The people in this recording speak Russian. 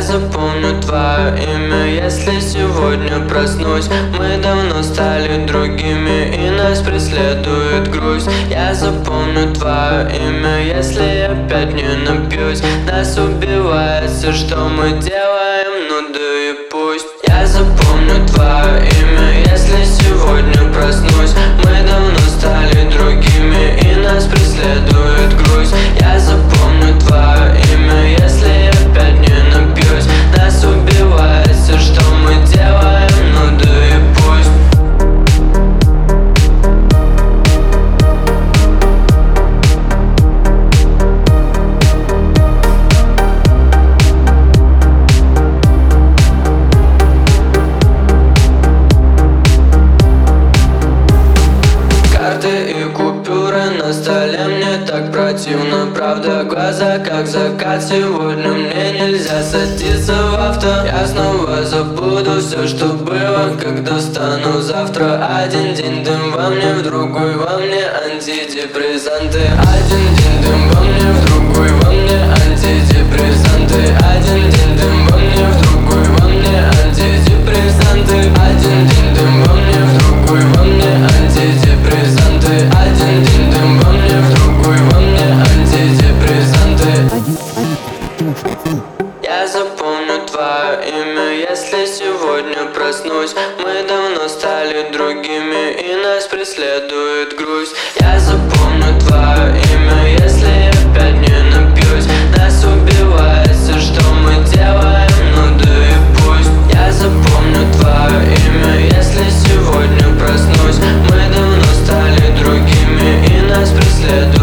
запомню твое имя, если сегодня проснусь. Мы давно стали другими, и нас преследует грусть. Я запомню твое имя, если опять не напьюсь. Нас убивает все, что мы делаем, ну да и пусть. Я запомню твое имя, если сегодня проснусь. Мы давно стали другими, и нас преследует грусть. Я запомню твое имя, если опять не напьюсь. Нас убивает все, что мы делаем, ну да и пусть. Карты и купюры на столе, мне так противно. Правда, глаза как закат. Сегодня мне нельзя садиться в авто. Я снова забуду все, что было, когда стану завтра. Один день дым во мне, в другой во мне антидепрессанты. Один день дым во мне, в другой во мне антидепрессанты. Один день дым во мне, в другой во мне антидепрессанты. Один день дым во мне, в другой во мне антидепрессанты. Один день дым во мне, в другой во мне антидепрессанты. Я запомню твое имя, если сегодня проснусь. Мы давно стали другими, и нас преследует грусть. Я запомню твое имя, если опять не напьюсь. Нас убивает все, что мы делаем, ну да и пусть. Я запомню твое имя, если сегодня проснусь. Мы давно стали другими, и нас преследует